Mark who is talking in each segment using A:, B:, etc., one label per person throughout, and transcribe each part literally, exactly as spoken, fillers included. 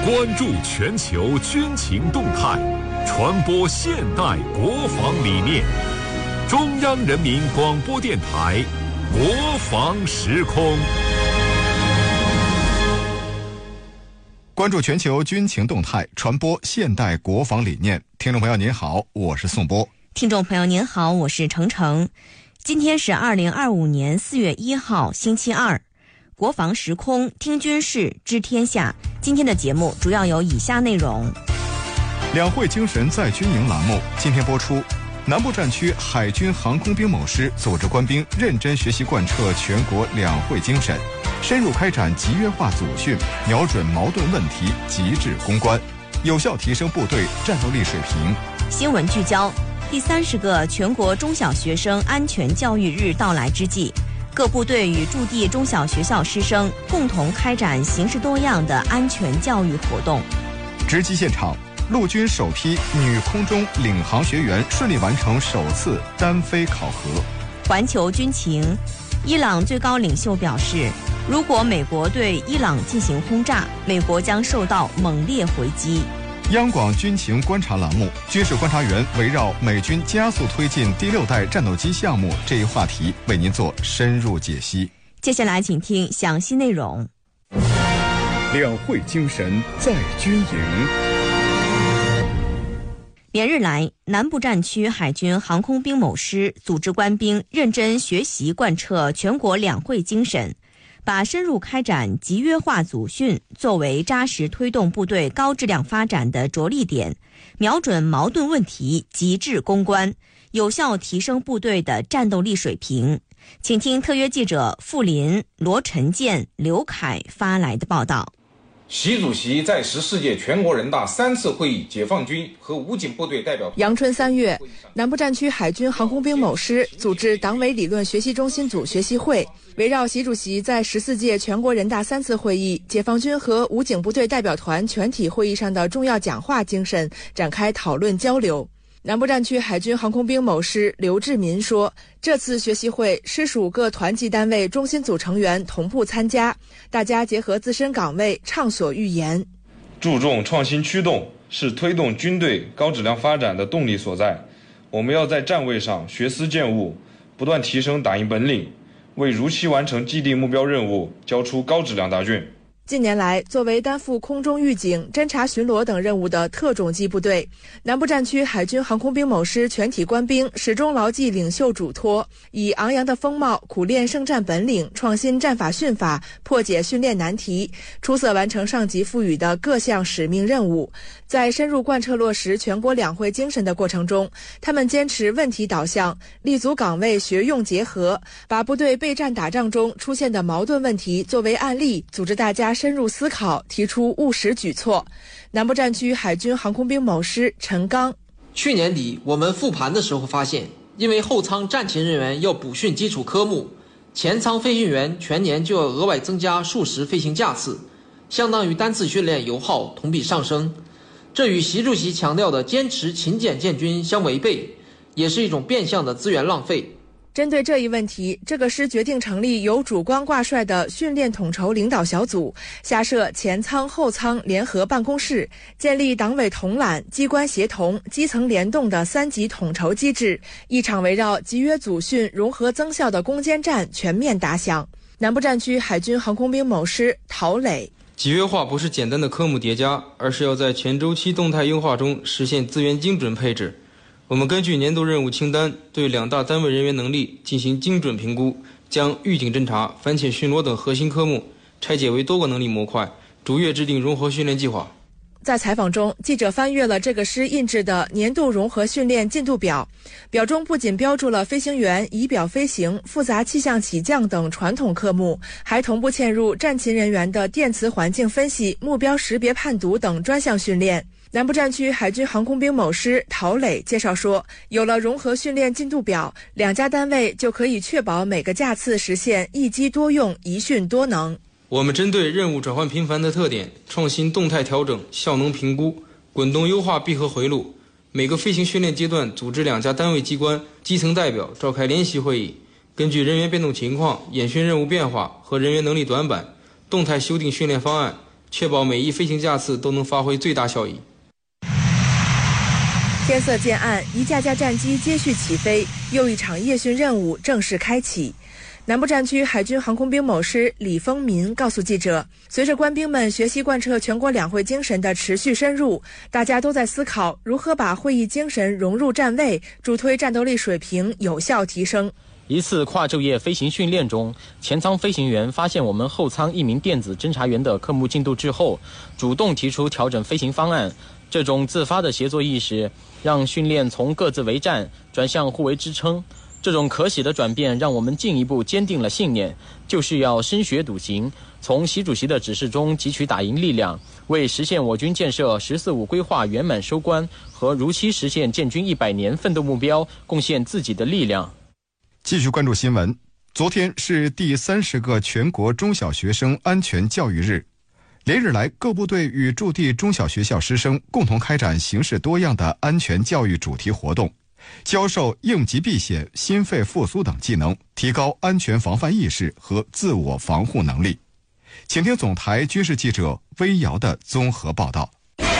A: 关注全球军情动态，传播现代国防理念。中央人民广播电台国防时空。
B: 关注全球军情动态，传播现代国防理念。听众朋友您好，我是宋波。
C: 听众朋友您好，我是程程。今天是二零二五年四月一号，星期二。国防时空，听军事，知天下。今天的节目主要有以下内容：
B: 两会精神在军营栏目今天播出。南部战区海军航空兵某师组织官兵认真学习贯彻全国两会精神，深入开展集约化组训，瞄准矛盾问题，极致攻关，有效提升部队战斗力水平。
C: 新闻聚焦：第三十个全国中小学生安全教育日到来之际，各部队与驻地中小学校师生共同开展形式多样的安全教育活动。
B: 直击现场，陆军首批女空中领航学员顺利完成首次单飞考核。
C: 环球军情，伊朗最高领袖表示，如果美国对伊朗进行轰炸，美国将受到猛烈回击。
B: 央广军情观察栏目，军事观察员围绕美军加速推进第六代战斗机项目这一话题为您做深入解析。
C: 接下来请听详细内容。
B: 两会精神在军营。
C: 连日来，南部战区海军航空兵某师组织官兵认真学习贯彻全国两会精神，把深入开展集约化组训作为扎实推动部队高质量发展的着力点，瞄准矛盾问题，极致攻关，有效提升部队的战斗力水平。请听特约记者傅林、罗晨建、刘凯发来的报道。
D: 习主席在十四届全国人大三次会议解放军和武警部队代表。
E: 阳春三月，南部战区海军航空兵某师组织党委理论学习中心组学习会，围绕习主席在十四届全国人大三次会议、解放军和武警部队代表团全体会议上的重要讲话精神展开讨论交流。南部战区海军航空兵某师刘志民说，这次学习会师属各团级单位中心组成员同步参加，大家结合自身岗位畅所欲言。
F: 注重创新驱动是推动军队高质量发展的动力所在，我们要在站位上学思践悟，不断提升打赢本领，为如期完成既定目标任务交出高质量答卷。
E: 近年来，作为担负空中预警、侦察巡逻等任务的特种机部队，南部战区海军航空兵某师全体官兵始终牢记领袖嘱托，以昂扬的风貌苦练胜战本领，创新战法训法，破解训练难题，出色完成上级赋予的各项使命任务。在深入贯彻落实全国两会精神的过程中，他们坚持问题导向，立足岗位学用结合，把部队备战打仗中出现的矛盾问题作为案例，组织大家深入思考，提出务实举措。南部战区海军航空兵某师陈刚，
G: 去年底我们复盘的时候发现，因为后舱战勤人员要补训基础科目，前舱飞行员全年就要额外增加数十飞行架次，相当于单次训练油耗同比上升。这与习主席强调的坚持勤俭建军相违背，也是一种变相的资源浪费。
E: 针对这一问题，这个师决定成立由主官挂帅的训练统筹领导小组，下设前舱后舱联合办公室，建立党委统揽、机关协同、基层联动的三级统筹机制，一场围绕集约组训、融合增效的攻坚战全面打响。南部战区海军航空兵某师陶磊，
H: 集约化不是简单的科目叠加，而是要在全周期动态优化中实现资源精准配置。我们根据年度任务清单，对两大单位人员能力进行精准评估，将预警侦察、反潜巡逻等核心科目拆解为多个能力模块，逐月制定融合训练计划。
E: 在采访中，记者翻阅了这个师印制的年度融合训练进度表，表中不仅标注了飞行员仪表飞行、复杂气象起降等传统科目，还同步嵌入战勤人员的电磁环境分析、目标识别判读等专项训练。南部战区海军航空兵某师陶磊介绍说，有了融合训练进度表，两家单位就可以确保每个架次实现一机多用、一训多能。
H: 我们针对任务转换频繁的特点，创新动态调整、效能评估，滚动优化闭合回路。每个飞行训练阶段，组织两家单位机关基层代表召开联席会议，根据人员变动情况、演训任务变化和人员能力短板，动态修订训练方案， 确保每一飞行架次都能发挥最大效益。
E: 天色渐暗，一架架战机接续起飞，又一场夜训任务正式开启。南部战区海军航空兵某师李丰民告诉记者，随着官兵们学习贯彻全国两会精神的持续深入，大家都在思考如何把会议精神融入站位，助推战斗力水平有效提升。
I: 一次跨昼夜飞行训练中，前舱飞行员发现我们后舱一名电子侦察员的科目进度滞后，主动提出调整飞行方案。这种自发的协作意识，让训练从各自为战转向互为支撑。这种可喜的转变，让我们进一步坚定了信念，就是要深学笃行，从习主席的指示中汲取打赢力量，为实现我军建设“十四五”规划圆满收官和如期实现建军一百年奋斗目标贡献自己的力量。
B: 继续关注新闻。昨天是第三十个全国中小学生安全教育日，连日来，各部队与驻地中小学校师生共同开展形式多样的安全教育主题活动，教授应急避险、心肺复苏等技能，提高安全防范意识和自我防护能力。请听总台军事记者微瑶的综合报道。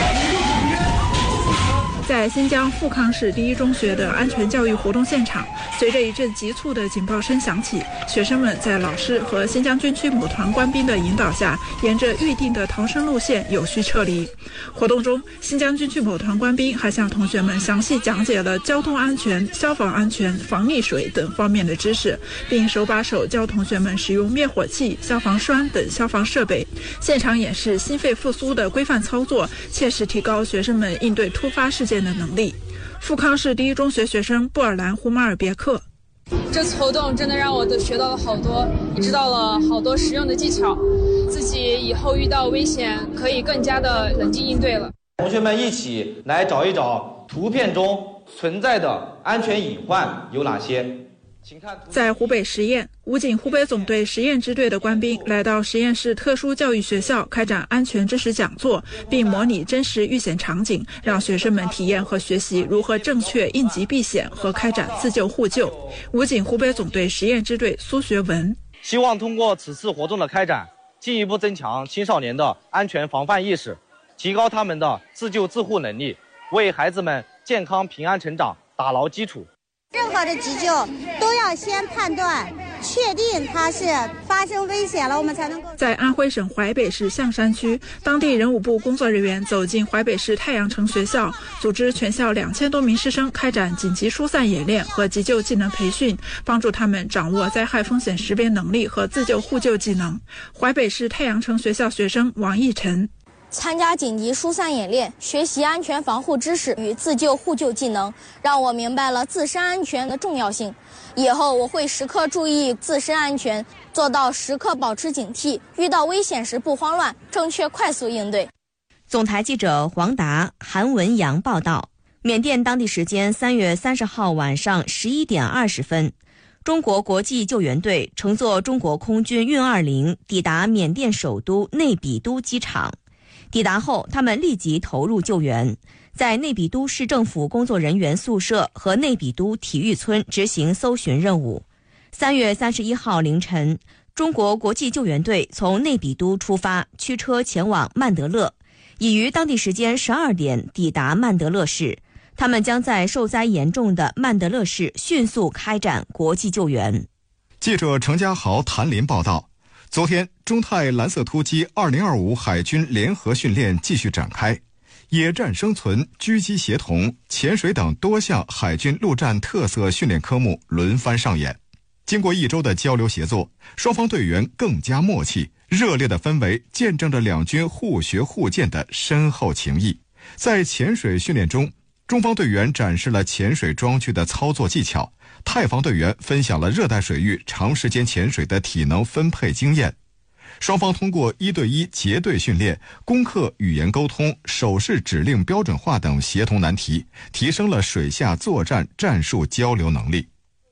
J: 在新疆富康市第一中学的安全教育活动现场，随着一阵急促的警报声响起，学生们在老师和新疆军区某团官兵的引导下，沿着预定的逃生路线有序撤离。活动中，新疆军区某团官兵还向同学们详细讲解了交通安全、消防安全、防溺水等方面的知识，并手把手教同学们使用灭火器、消防栓等消防设备。现场演示心肺复苏的规范操作，切实提高学生们应对突发事件的能力。富康市第一中学学生布尔兰胡马尔别克，
K: 这次活动真的让我学到了好多，也知道了好多实用的技巧，自己以后遇到危险可以更加的冷静应对了。
L: 同学们一起来找一找图片中存在的安全隐患有哪些。
J: 在湖北十堰，武警湖北总队十堰支队的官兵来到十堰市特殊教育学校开展安全知识讲座，并模拟真实遇险场景，让学生们体验和学习如何正确应急避险和开展自救互救。武警湖北总队十堰支队苏学文
L: 希望通过此次活动的开展，进一步增强青少年的安全防范意识，提高他们的自救自护能力，为孩子们健康平安成长打牢基础。
M: 任何的急救都要先判断确定它是发生危险了，我们才能够。
J: 在安徽省淮北市象山区，当地人武部工作人员走进淮北市太阳城学校，组织全校两千多名师生开展紧急疏散演练和急救技能培训，帮助他们掌握灾害风险识别能力和自救互救技能。淮北市太阳城学校学生王义晨。
N: 参加紧急疏散演练，学习安全防护知识与自救互救技能，让我明白了自身安全的重要性。以后我会时刻注意自身安全，做到时刻保持警惕，遇到危险时不慌乱，正确快速应对。
C: 总台记者黄达、韩文阳报道。缅甸当地时间三月三十号晚上十一点二十分，中国国际救援队乘坐中国空军运二零抵达缅甸首都内比都机场。抵达后，他们立即投入救援，在内比都市政府工作人员宿舍和内比都体育村执行搜寻任务。三月三十一号凌晨，中国国际救援队从内比都出发，驱车前往曼德勒，已于当地时间十二点抵达曼德勒市。他们将在受灾严重的曼德勒市迅速开展国际救援。
B: 记者程家豪、谭林报道。昨天，中泰蓝色突击二零二五海军联合训练继续展开，野战生存、狙击协同、潜水等多项海军陆战特色训练科目轮番上演。经过一周的交流协作，双方队员更加默契，热烈的氛围见证着两军互学互鉴的深厚情谊。在潜水训练中，中方队员展示了潜水装具的操作技巧，泰方队员分享了热带水域长时间潜水的体能分配经验。双方通过一对一结对训练，攻克语言沟通、手势指令标准化等协同难题，提升了水下作战战术交流能力。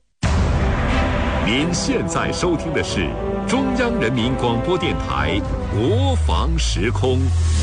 A: 您现在收听的是中央人民广播电台国防时空。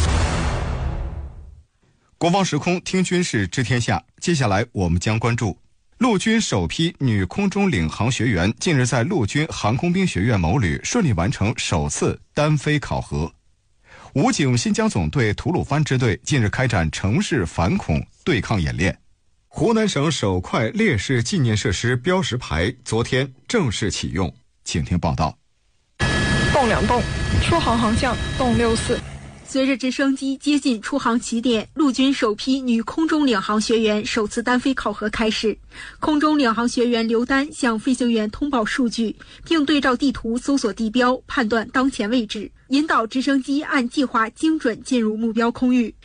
B: 国防时空听军事知天下，接下来我们将关注陆军首批女空中领航学员近日在陆军航空兵学院某旅顺利完成首次单飞考核。 武警新疆总队吐鲁番支队近日开展城市反恐对抗演练。湖南省首块烈士纪念设施标识牌昨天正式启用，请听报道。
J: 洞两洞，出航航向洞六四。
O: 随着直升机接近出航起点，陆军首批女空中领航学员首次单飞考核开始。空中领航学员刘丹向飞行员通报数据，并对照地图搜索地标，判断当前位置，引导直升机按计划精准进入目标空域。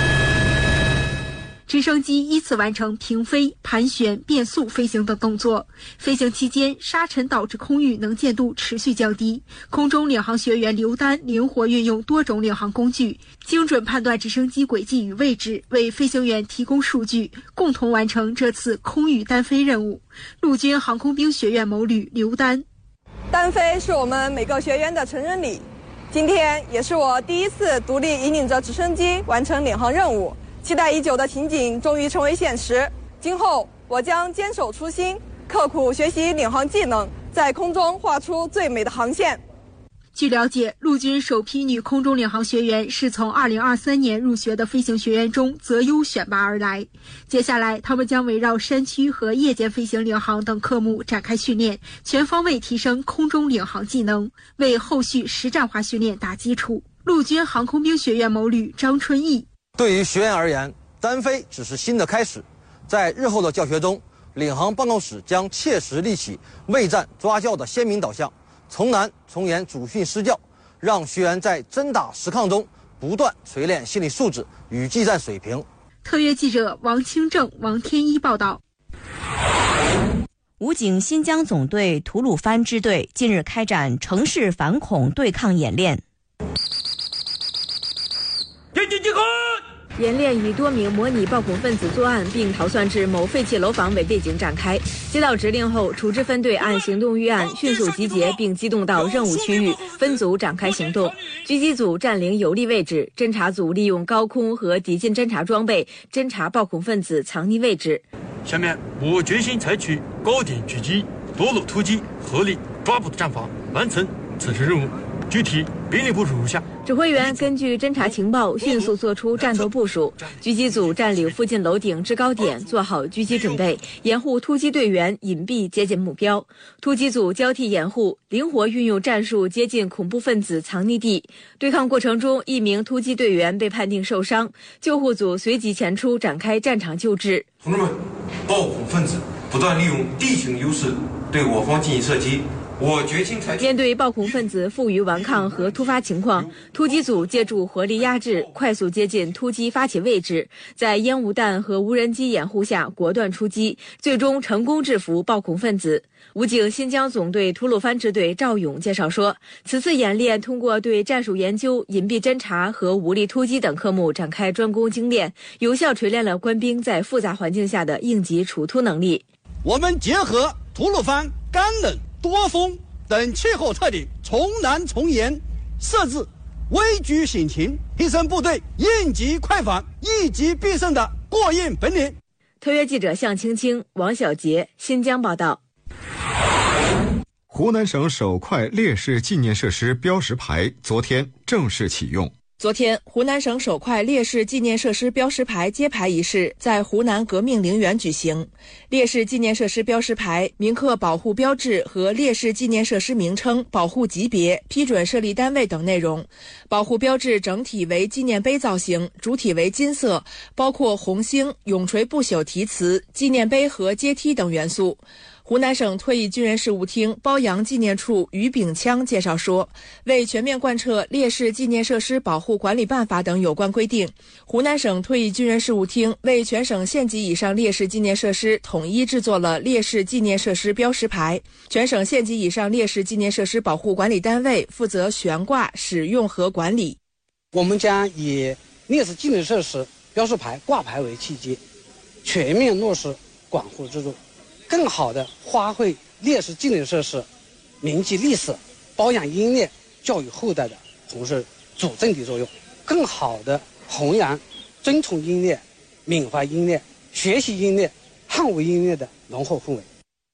O: 直升机依次完成平飞、盘旋、变速飞行等动作。飞行期间，沙尘导致空域能见度持续降低。空中领航学员刘丹灵活运用多种领航工具，精准判断直升机轨迹与位置，为飞行员提供数据，共同完成这次空域单飞任务。陆军航空兵学院某旅刘丹：
P: 单飞是我们每个学员的成人礼，今天也是我第一次独立引领着直升机完成领航任务。期待已久的情景终于成为现实，今后我将坚守初心，刻苦学习领航技能，在空中画出最美的航线。
O: 据了解，陆军首批女空中领航学员是从二零二三年入学的飞行学员中择优选拔而来。接下来，他们将围绕山区和夜间飞行领航等科目展开训练，全方位提升空中领航技能，为后续实战化训练打基础。陆军航空兵学院某旅张春义：
Q: 对于学员而言，单飞只是新的开始，在日后的教学中，领航办公室将切实立起备战抓教的鲜明导向，从难从严主训施教，让学员在真打实抗中不断锤炼心理素质与技战水平。
O: 特约记者王清正、王天一报道。
C: 武警新疆总队吐鲁番支队近日开展城市反恐对抗演练。
R: 演练以多名模拟暴恐分子作案并逃窜至某废弃楼房为背景展开。接到指令后，处置分队按行动预案迅速集结并机动到任务区域，分组展开行动。狙击组占领有利位置，侦察组利用高空和敌近侦察装备侦察暴恐分子藏匿位置。
S: 下面我决心采取高点狙击、多路突击、合力抓捕的战法，完成此次任务。具体兵力部署如下：
R: 指挥员根据侦察情报，迅速做出战斗部署。狙击组占领附近楼顶制高点，做好狙击准备，掩护突击队员隐蔽接近目标。突击组交替掩护，灵活运用战术接近恐怖分子藏匿地。对抗过程中，一名突击队员被判定受伤，救护组随即前出展开战场救治。
T: 同志们，暴恐分子不断利用地形优势对我方进行射击。我决心采取。
R: 面对暴恐分子负隅顽抗和突发情况，突击组借助火力压制，快速接近突击发起位置，在烟雾弹和无人机掩护下果断出击，最终成功制服暴恐分子。武警新疆总队吐鲁番支队赵勇介绍说，此次演练通过对战术研究、隐蔽侦察和武力突击等科目展开专攻精练，有效锤炼了官兵在复杂环境下的应急处突能力。
U: 我们结合吐鲁番干冷多风等气候特点，从难从严，设置危局险情，提升部队应急快反、一击必胜的过硬本领。
R: 特约记者向青青、王小杰，新疆报道。
B: 湖南省首块烈士纪念设施标识牌昨天正式启用。
E: 昨天，湖南省首块烈士纪念设施标识牌揭牌仪式在湖南革命陵园举行。烈士纪念设施标识牌铭刻保护标志和烈士纪念设施名称、保护级别、批准设立单位等内容。保护标志整体为纪念碑造型，主体为金色，包括红星、永垂不朽题词、纪念碑和阶梯等元素。湖南省退役军人事务厅褒扬纪念处于炳枪介绍说，为全面贯彻烈士纪念设施保护管理办法等有关规定，湖南省退役军人事务厅为全省县级以上烈士纪念设施统一制作了烈士纪念设施标识牌。全省县级以上烈士纪念设施保护管理单位负责悬挂、使用和管理。
U: 我们将以烈士纪念设施标识牌挂牌为契机，全面落实管护制度，更好地发挥烈士纪念设施铭记历史、保养英烈、教育后代的同时主政的作用，更好地弘扬尊崇英烈、缅怀英烈、学习英烈、捍卫英烈的浓厚氛围。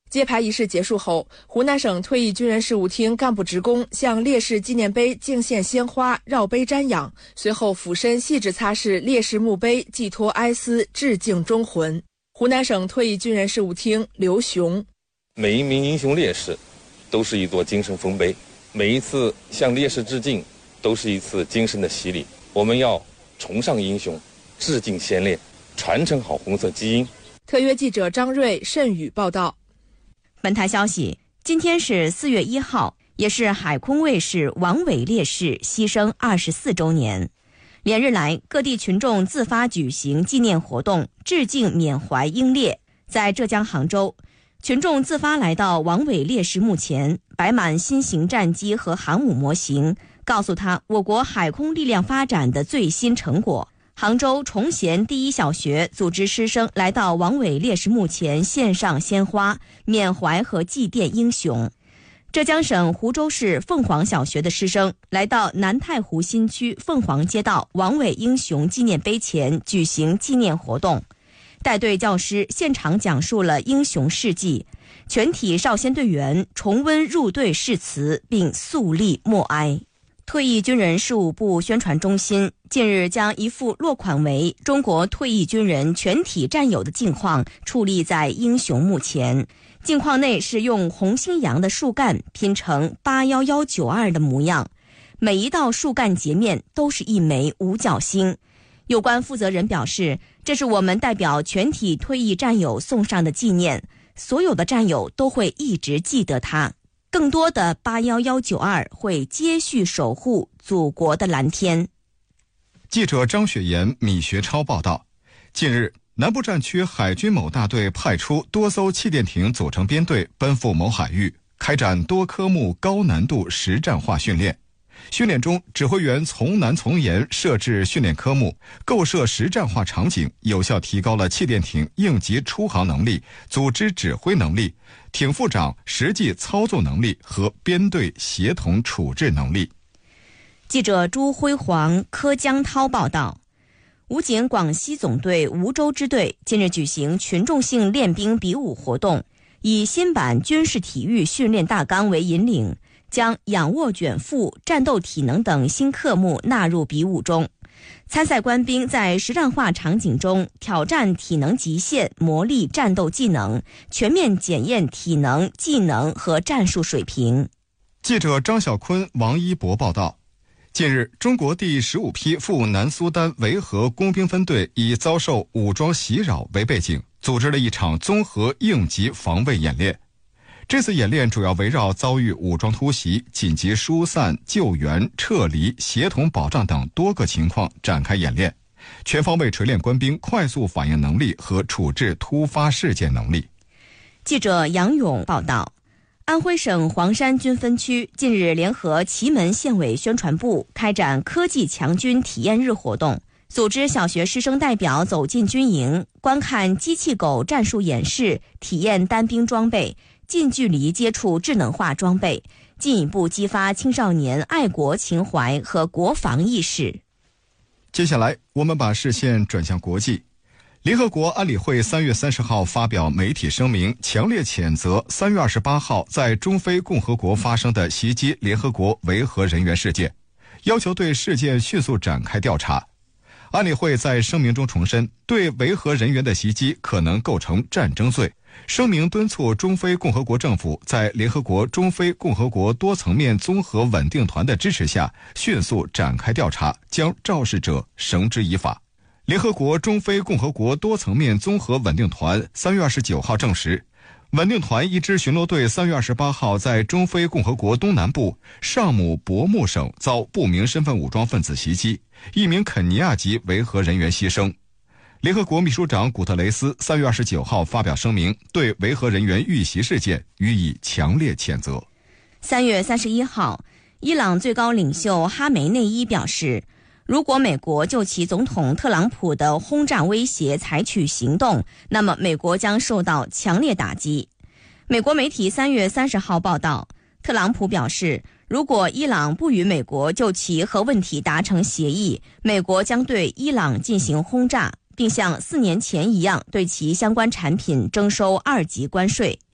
E: 揭牌仪式结束后，湖南省退役军人事务厅干部职工向烈士纪念碑敬献鲜花、绕碑瞻仰，随后俯身细致擦拭烈士墓碑，寄托哀思，致敬忠魂。湖南省退役军人事务厅刘雄：
D: 每一名英雄烈士都是一座精神丰碑，每一次向烈士致敬都是一次精神的洗礼。我们要崇尚英雄，致敬先烈，传承好红色基因。
E: 特约记者张瑞、慎宇报道。
C: 本台消息，今天是四月一号，也是海空卫士王伟烈士牺牲二十四周年。连日来，各地群众自发举行纪念活动，致敬缅怀英烈。在浙江杭州，群众自发来到王伟烈士墓前，摆满新型战机和航母模型，告诉他我国海空力量发展的最新成果。杭州崇贤第一小学组织师生来到王伟烈士墓前献上鲜花，缅怀和祭奠英雄。浙江省湖州市凤凰小学的师生来到南太湖新区凤凰街道王伟英雄纪念碑前举行纪念活动，带队教师现场讲述了英雄事迹，全体少先队员重温入队誓词并肃立默哀。退役军人事务部宣传中心近日将一幅落款为中国退役军人全体战友的镜框矗立在英雄墓前，镜框内是用红星杨的树干拼成八一一九二的模样，每一道树干截面都是一枚五角星。有关负责人表示，这是我们代表全体退役战友送上的纪念，所有的战友都会一直记得它。更多的八一一九二会接续守护祖国的蓝天。
B: 记者张雪岩、米学超报道，近日南部战区海军某大队派出多艘气垫艇组成编队奔赴某海域，开展多科目高难度实战化训练。训练中，指挥员从难从严设置训练科目，构设实战化场景，有效提高了气垫艇应急出航能力、组织指挥能力、艇副长实际操作能力和编队协同处置能力。
C: 记者朱辉煌、柯江涛报道，武警广西总队梧州支队近日举行群众性练兵比武活动，以新版军事体育训练大纲为引领，将仰卧卷腹、战斗体能等新科目纳入比武中。参赛官兵在实战化场景中挑战体能极限，磨砺战斗技能，全面检验体能、技能和战术水平。
B: 记者张晓坤、王一博报道，近日，中国第十五批赴南苏丹维和工兵分队以遭受武装袭扰为背景，组织了一场综合应急防卫演练。这次演练主要围绕遭遇武装突袭、紧急疏散、救援、撤离、协同保障等多个情况展开演练，全方位锤炼官兵快速反应能力和处置突发事件能力。
C: 记者杨勇报道，安徽省黄山军分区近日联合祁门县委宣传部开展科技强军体验日活动，组织小学师生代表走进军营，观看机器狗战术演示，体验单兵装备，近距离接触智能化装备，进一步激发青少年爱国情怀和国防意识。
B: 接下来，我们把视线转向国际。联合国安理会三月三十号发表媒体声明，强烈谴责三月二十八号在中非共和国发生的袭击联合国维和人员事件，要求对事件迅速展开调查。安理会在声明中重申，对维和人员的袭击可能构成战争罪。声明敦促中非共和国政府在联合国中非共和国多层面综合稳定团的支持下，迅速展开调查，将肇事者绳之以法。联合国中非共和国多层面综合稳定团三月二十九号证实，稳定团一支巡逻队三月二十八号在中非共和国东南部尚姆伯木省遭不明身份武装分子袭击，一名肯尼亚籍维和人员牺牲。联合国秘书长古特雷斯三月二十九号发表声明，对维和人员遇袭事件予以强烈谴责。
C: 三月三十一号，伊朗最高领袖哈梅内伊表示，如果美国就其总统特朗普的轰炸威胁采取行动，那么美国将受到强烈打击。美国媒体三月三十号报道，特朗普表示，如果伊朗不与美国就其核问题达成协议，美国将对伊朗进行轰炸，并像四年前一样对其相关产品征收二级关税。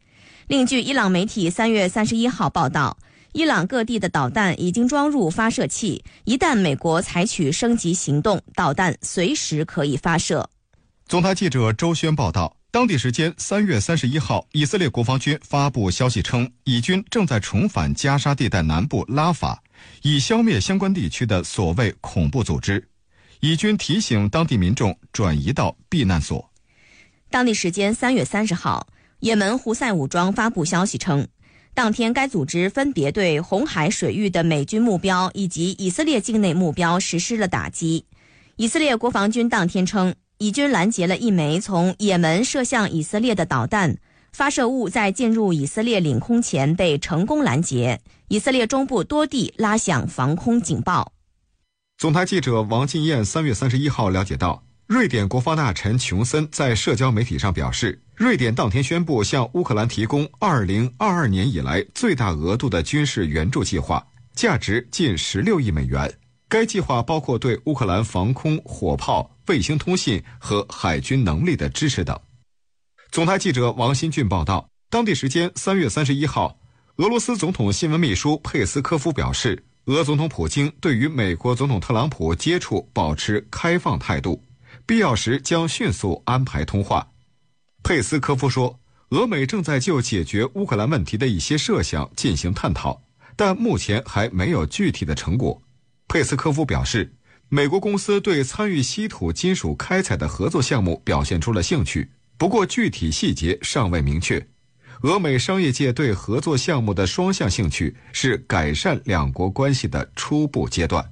C: 另据伊朗媒体三月三十一号报道，伊朗各地的导弹已经装入发射器，一旦美国采取升级行动，导弹随时可以发射。
B: 总台记者周轩报道，当地时间三月三十一号，以色列国防军发布消息称，以军正在重返加沙地带南部拉法，以消灭相关地区的所谓恐怖组织。以军提醒当地民众转移到避难所。
C: 当地时间三月三十号，也门胡塞武装发布消息称，当天该组织分别对红海水域的美军目标以及以色列境内目标实施了打击。以色列国防军当天称，以军拦截了一枚从也门射向以色列的导弹，发射物在进入以色列领空前被成功拦截，以色列中部多地拉响防空警报。
B: 总台记者王金燕三月三十一号了解到，瑞典国防大臣琼森在社交媒体上表示，瑞典当天宣布向乌克兰提供二零二二年以来最大额度的军事援助计划，价值近十六亿美元。该计划包括对乌克兰防空、火炮、卫星通信和海军能力的支持等。总台记者王新俊报道，当地时间三月三十一号，俄罗斯总统新闻秘书佩斯科夫表示，俄总统普京对于美国总统特朗普接触保持开放态度，必要时将迅速安排通话。佩斯科夫说，俄美正在就解决乌克兰问题的一些设想进行探讨，但目前还没有具体的成果。佩斯科夫表示，美国公司对参与稀土金属开采的合作项目表现出了兴趣，不过具体细节尚未明确。俄美商业界对合作项目的双向兴趣是改善两国关系的初步阶段。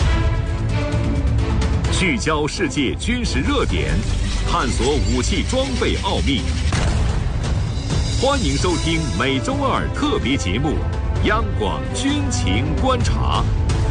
A: 聚焦世界军事热点，探索武器装备奥秘。欢迎收听每周二特别节目《央广军情观察》。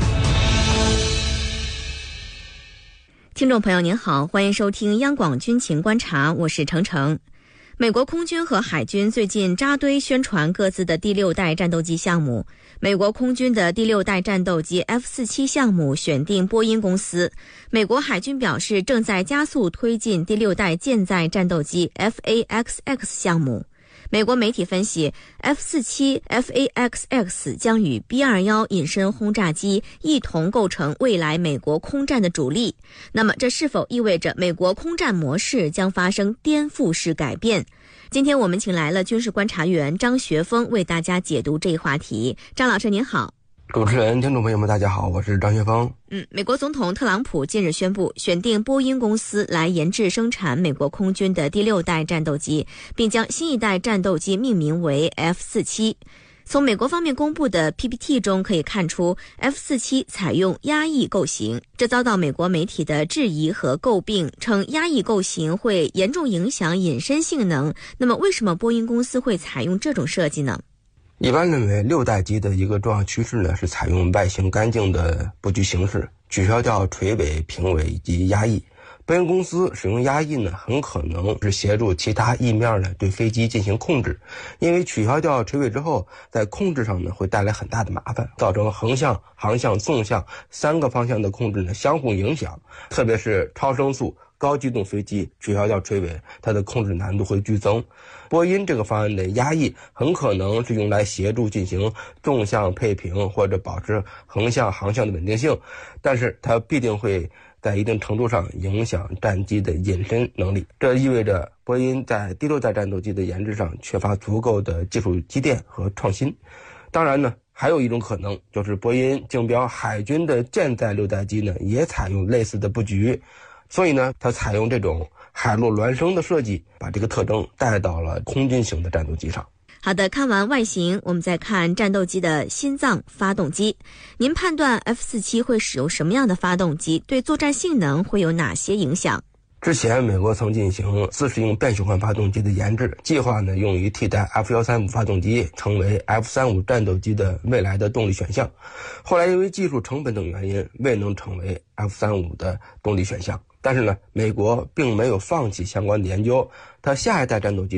C: 听众朋友您好，欢迎收听央广军情观察，我是程程。美国空军和海军最近扎堆宣传各自的第六代战斗机项目。美国空军的第六代战斗机 F 四十七 项目选定波音公司，美国海军表示正在加速推进第六代舰载战斗机 F A X X 项目。美国媒体分析 F 四十七 F A X X 将与 B 二十一 隐身轰炸机一同构成未来美国空战的主力。那么这是否意味着美国空战模式将发生颠覆式改变？今天我们请来了军事观察员张学峰为大家解读这一话题。张老师您好。
F: 主持人、听众朋友们，大家好，我是张学峰。
C: 嗯，美国总统特朗普近日宣布选定波音公司来研制生产美国空军的第六代战斗机，并将新一代战斗机命名为 F 四十七。从美国方面公布的 P P T 中可以看出 F 四十七 采用压翼构型，这遭到美国媒体的质疑和诟病，称压翼构型会严重影响隐身性能。那么为什么波音公司会采用这种设计呢？
F: 一般认为，六代机的一个重要趋势呢是采用外形干净的布局形式，取消掉垂尾、平尾以及压翼。波音公司使用压翼呢，很可能是协助其他翼面呢对飞机进行控制，因为取消掉垂尾之后，在控制上呢会带来很大的麻烦，造成横向、航向、纵向三个方向的控制呢相互影响，特别是超声速高机动飞机取消掉垂尾，它的控制难度会剧增。波音这个方案的压翼很可能是用来协助进行纵向配平或者保持横向航向的稳定性，但是它必定会在一定程度上影响战机的隐身能力。这意味着波音在第六代战斗机的研制上缺乏足够的技术积淀和创新。当然呢，还有一种可能就是波音竞标海军的舰载六代机呢，也采用类似的布局。所以呢，它采用这种海陆孪生的设计，把这个特征带到了空军型的战斗机上。
C: 好的，看完外形，我们再看战斗机的心脏发动机。您判断 F 四十七 会使用什么样的发动机，对作战性能会有哪些影响？
F: 之前美国曾进行自适应变循环发动机的研制，计划呢用于替代 F 一三五 发动机，成为 F 三十五 战斗机的未来的动力选项。后来因为技术成本等原因，未能成为 F 三十五 的动力选项。但是呢，美国并没有放弃相关的研究，它下一代战斗机呢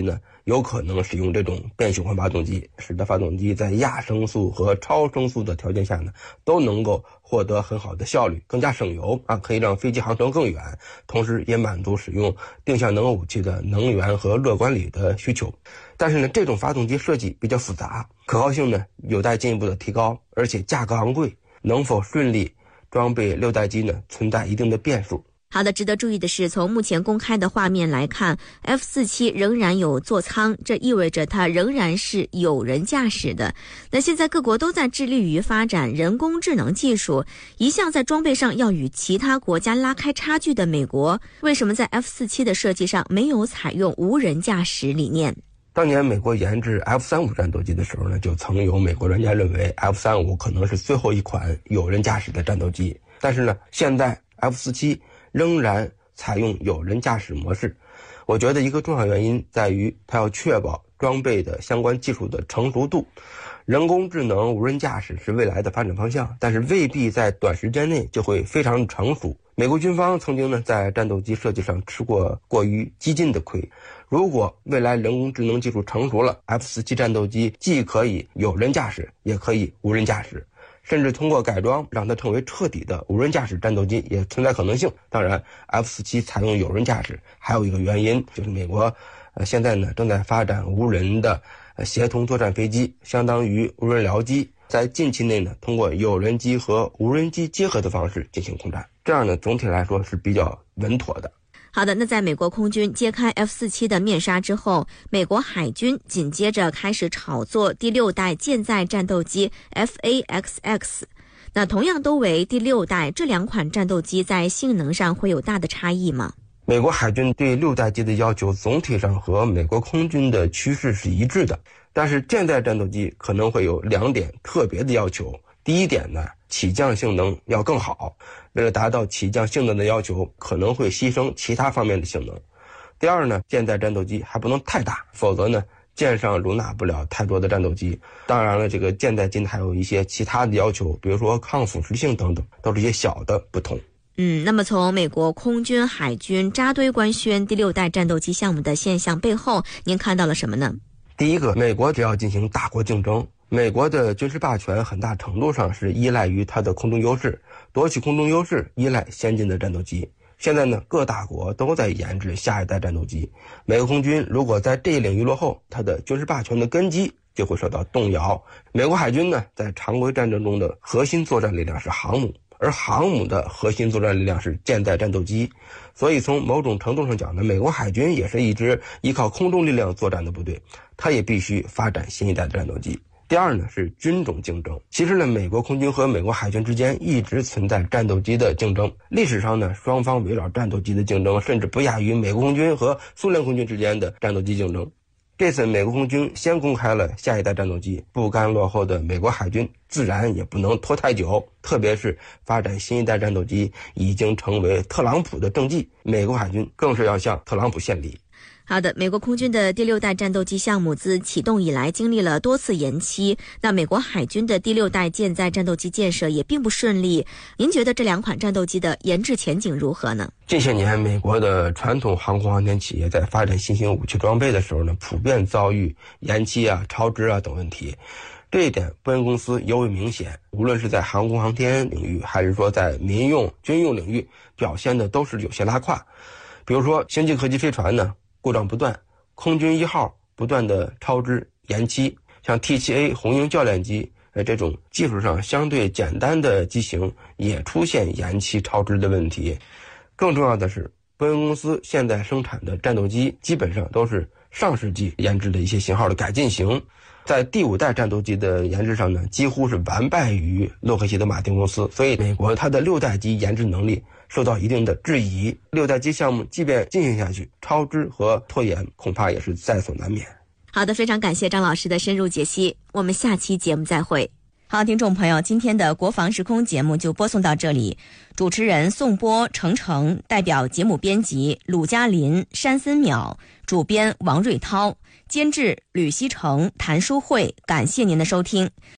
F: 有可能使用这种变循环发动机，使得发动机在亚声速和超声速的条件下呢，都能够获得很好的效率，更加省油啊，可以让飞机航程更远，同时也满足使用定向能武器的能源和热管理的需求。但是呢，这种发动机设计比较复杂，可靠性呢有待进一步的提高，而且价格昂贵，能否顺利装备六代机呢，存在一定的变数。
C: 好的，值得注意的是，从目前公开的画面来看 F 四十七 仍然有座舱，这意味着它仍然是有人驾驶的。那现在各国都在致力于发展人工智能技术，一向在装备上要与其他国家拉开差距的美国，为什么在 F 四十七 的设计上没有采用无人驾驶理念？
F: 当年美国研制 F 三十五 战斗机的时候呢，就曾有美国专家认为 F 三十五 可能是最后一款有人驾驶的战斗机。但是呢，现在 F 四十七仍然采用有人驾驶模式，我觉得一个重要原因在于它要确保装备的相关技术的成熟度。人工智能无人驾驶是未来的发展方向，但是未必在短时间内就会非常成熟。美国军方曾经呢在战斗机设计上吃过过于激进的亏，如果未来人工智能技术成熟了， F 四十七 战斗机既可以有人驾驶，也可以无人驾驶，甚至通过改装让它成为彻底的无人驾驶战斗机也存在可能性。当然 F 四十七 采用有人驾驶还有一个原因，就是美国呃现在呢正在发展无人的呃协同作战飞机，相当于无人僚机，在近期内呢通过有人机和无人机结合的方式进行空战，这样呢总体来说是比较稳妥的。
C: 好的，那在美国空军揭开 F 四十七 的面纱之后，美国海军紧接着开始炒作第六代舰载战斗机 F A X X。 那同样都为第六代，这两款战斗机在性能上会有大的差异吗？
F: 美国海军对六代机的要求总体上和美国空军的趋势是一致的，但是舰载战斗机可能会有两点特别的要求。第一点呢，起降性能要更好，为了达到起降性能的要求，可能会牺牲其他方面的性能。第二呢，舰载战斗机还不能太大，否则呢舰上容纳不了太多的战斗机。当然了，这个舰载机还有一些其他的要求，比如说抗腐蚀性等等，都是一些小的不同。
C: 嗯，那么从美国空军海军扎堆官宣第六代战斗机项目的现象背后，您看到了什么呢？
F: 第一个，美国只要进行大国竞争，美国的军事霸权很大程度上是依赖于它的空中优势，夺取空中优势依赖先进的战斗机。现在呢，各大国都在研制下一代战斗机，美国空军如果在这一领域落后，它的军事霸权的根基就会受到动摇。美国海军呢，在常规战争中的核心作战力量是航母，而航母的核心作战力量是舰载战斗机，所以从某种程度上讲呢，美国海军也是一支依靠空中力量作战的部队，它也必须发展新一代的战斗机。第二呢，是军种竞争。其实呢，美国空军和美国海军之间一直存在战斗机的竞争，历史上呢，双方围绕战斗机的竞争甚至不亚于美国空军和苏联空军之间的战斗机竞争。这次美国空军先公开了下一代战斗机，不甘落后的美国海军自然也不能拖太久，特别是发展新一代战斗机已经成为特朗普的政绩，美国海军更是要向特朗普献礼。
C: 好的，美国空军的第六代战斗机项目自启动以来经历了多次延期，那美国海军的第六代舰载战斗机建设也并不顺利。您觉得这两款战斗机的研制前景如何呢？
F: 近些年，美国的传统航空航天企业在发展新型武器装备的时候呢，普遍遭遇延期啊、超支啊等问题。这一点波音公司尤为明显，无论是在航空航天领域，还是说在民用军用领域，表现的都是有些拉胯。比如说星际客机飞船呢，故障不断，空军一号不断的超支延期，像 T 七 A 红鹰教练机呃这种技术上相对简单的机型也出现延期超支的问题。更重要的是，波音公司现在生产的战斗机基本上都是上世纪研制的一些型号的改进型，在第五代战斗机的研制上呢，几乎是完败于洛克希德马丁公司，所以美国它的六代机研制能力受到一定的质疑。六代机项目即便进行下去，超支和拖延恐怕也是在所难免。
C: 好的，非常感谢张老师的深入解析，我们下期节目再会。好，听众朋友，今天的国防时空节目就播送到这里。主持人宋波、程程，代表节目编辑鲁嘉林、山森淼，主编王瑞涛，监制吕希成、谭淑慧，感谢您的收听。